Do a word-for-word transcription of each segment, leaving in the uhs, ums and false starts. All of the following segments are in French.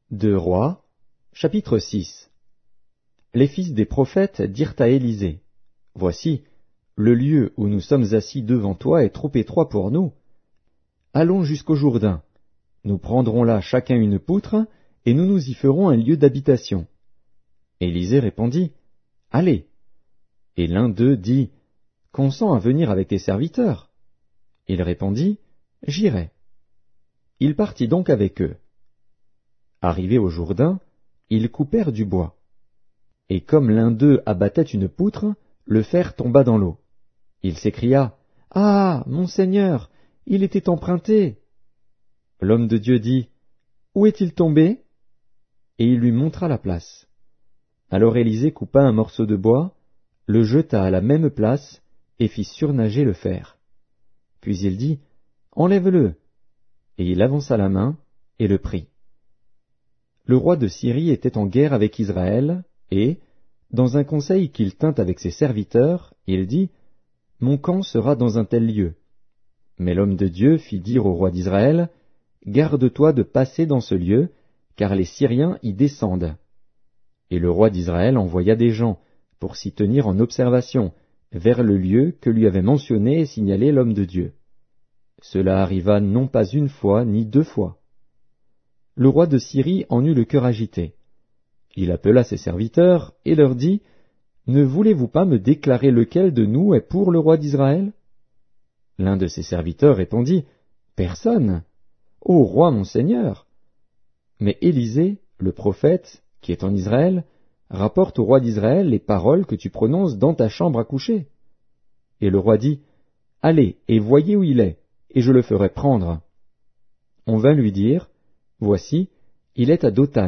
Deux Rois, chapitre six. Les fils des prophètes dirent à Élisée, « Voici, le lieu où nous sommes assis devant toi est trop étroit pour nous. Allons jusqu'au Jourdain. Nous prendrons là chacun une poutre, et nous nous y ferons un lieu d'habitation. » Élisée répondit, « Allez. » Et l'un d'eux dit, « Consens à venir avec tes serviteurs. » Il répondit, « J'irai. » Il partit donc avec eux. Arrivés au Jourdain, ils coupèrent du bois. Et comme l'un d'eux abattait une poutre, le fer tomba dans l'eau. Il s'écria, « Ah, mon Seigneur, il était emprunté !» L'homme de Dieu dit, « Où est-il tombé ?» Et il lui montra la place. Alors Élisée coupa un morceau de bois, le jeta à la même place, et fit surnager le fer. Puis il dit, « Enlève-le !» Et il avança la main, et le prit. Le roi de Syrie était en guerre avec Israël, et, dans un conseil qu'il tint avec ses serviteurs, il dit, « Mon camp sera dans un tel lieu. » Mais l'homme de Dieu fit dire au roi d'Israël, « Garde-toi de passer dans ce lieu, car les Syriens y descendent. » Et le roi d'Israël envoya des gens, pour s'y tenir en observation, vers le lieu que lui avait mentionné et signalé l'homme de Dieu. Cela arriva non pas une fois, ni deux fois. Le roi de Syrie en eut le cœur agité. Il appela ses serviteurs et leur dit, « Ne voulez-vous pas me déclarer lequel de nous est pour le roi d'Israël » L'un de ses serviteurs répondit, « Personne. Ô roi mon seigneur !» Mais Élisée, le prophète, qui est en Israël, rapporte au roi d'Israël les paroles que tu prononces dans ta chambre à coucher. Et le roi dit, « Allez et voyez où il est, et je le ferai prendre. » On vint lui dire, « Voici, il est à Dothan. »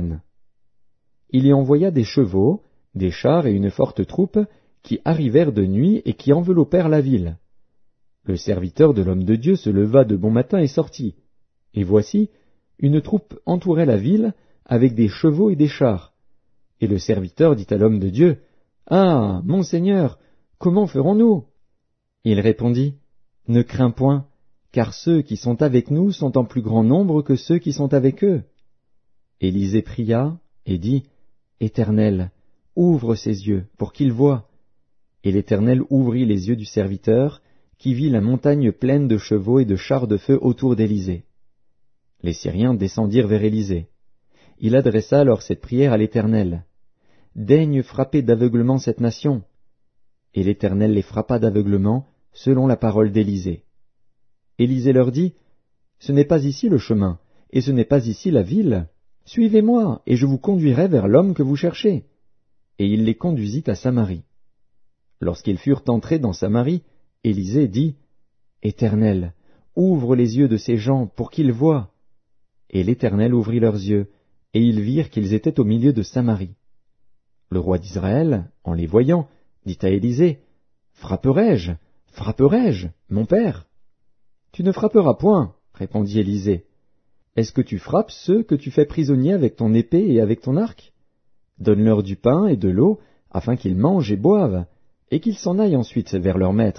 Il y envoya des chevaux, des chars et une forte troupe, qui arrivèrent de nuit et qui enveloppèrent la ville. Le serviteur de l'homme de Dieu se leva de bon matin et sortit. Et voici, une troupe entourait la ville, avec des chevaux et des chars. Et le serviteur dit à l'homme de Dieu, « Ah, mon Seigneur, comment ferons-nous » Il répondit, « Ne crains point, car ceux qui sont avec nous sont en plus grand nombre que ceux qui sont avec eux. » Élisée pria et dit, « Éternel, ouvre ses yeux pour qu'il voie. » Et l'Éternel ouvrit les yeux du serviteur, qui vit la montagne pleine de chevaux et de chars de feu autour d'Élisée. Les Syriens descendirent vers Élisée. Il adressa alors cette prière à l'Éternel. « Daigne frapper d'aveuglement cette nation. » Et l'Éternel les frappa d'aveuglement, selon la parole d'Élisée. Élisée leur dit, « Ce n'est pas ici le chemin, et ce n'est pas ici la ville. Suivez-moi, et je vous conduirai vers l'homme que vous cherchez. » Et il les conduisit à Samarie. Lorsqu'ils furent entrés dans Samarie, Élisée dit, « Éternel, ouvre les yeux de ces gens pour qu'ils voient. » Et l'Éternel ouvrit leurs yeux, et ils virent qu'ils étaient au milieu de Samarie. Le roi d'Israël, en les voyant, dit à Élisée, « Frapperai-je, frapperai-je, mon père ?» « Tu ne frapperas point, répondit Élisée. « Est-ce que tu frappes ceux que tu fais prisonniers avec ton épée et avec ton arc? Donne-leur du pain et de l'eau, afin qu'ils mangent et boivent, et qu'ils s'en aillent ensuite vers leur maître. »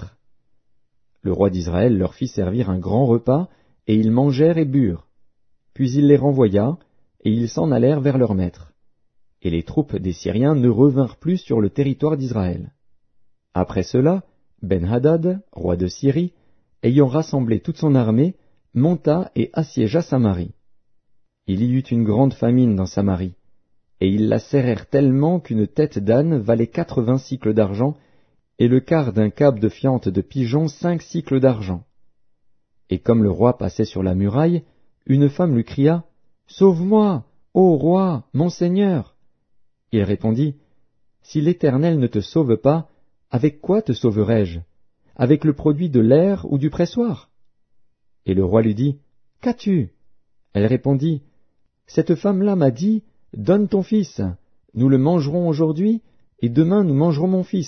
Le roi d'Israël leur fit servir un grand repas, et ils mangèrent et burent. Puis il les renvoya, et ils s'en allèrent vers leur maître. Et les troupes des Syriens ne revinrent plus sur le territoire d'Israël. Après cela, Ben-Hadad, roi de Syrie, ayant rassemblé toute son armée, monta et assiégea Samarie. Il y eut une grande famine dans Samarie, et ils la serrèrent tellement qu'une tête d'âne valait quatre-vingts cycles d'argent, et le quart d'un câble de fiente de pigeon cinq cycles d'argent. Et comme le roi passait sur la muraille, une femme lui cria, « Sauve-moi, ô roi, mon Seigneur !» Il répondit, « Si l'Éternel ne te sauve pas, avec quoi te sauverai-je? Avec le produit de l'aire ou du pressoir ?» Et le roi lui dit, « Qu'as-tu » Elle répondit, « Cette femme-là m'a dit, « Donne ton fils, nous le mangerons aujourd'hui, et demain nous mangerons mon fils. »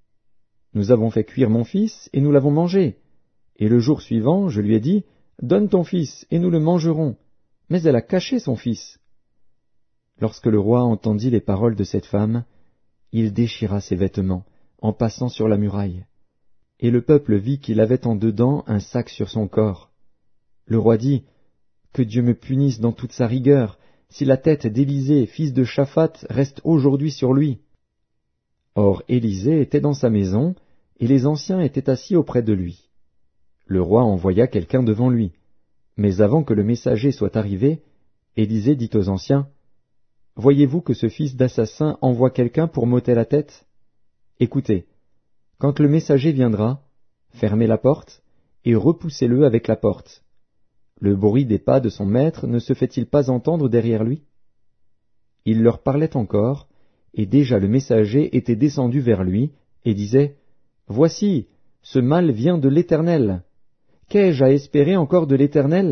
Nous avons fait cuire mon fils, et nous l'avons mangé. Et le jour suivant, je lui ai dit, « Donne ton fils, et nous le mangerons. » Mais elle a caché son fils. Lorsque le roi entendit les paroles de cette femme, il déchira ses vêtements, en passant sur la muraille. Et le peuple vit qu'il avait en dedans un sac sur son corps. Le roi dit, « Que Dieu me punisse dans toute sa rigueur, si la tête d'Élisée, fils de Shaphat, reste aujourd'hui sur lui. » Or Élisée était dans sa maison, et les anciens étaient assis auprès de lui. Le roi envoya quelqu'un devant lui. Mais avant que le messager soit arrivé, Élisée dit aux anciens, « Voyez-vous que ce fils d'assassin envoie quelqu'un pour m'ôter la tête? Écoutez, quand le messager viendra, fermez la porte, et repoussez-le avec la porte. Le bruit des pas de son maître ne se fait-il pas entendre derrière lui? » Il leur parlait encore, et déjà le messager était descendu vers lui, et disait, « Voici, ce mal vient de l'Éternel. Qu'ai-je à espérer encore de l'Éternel ?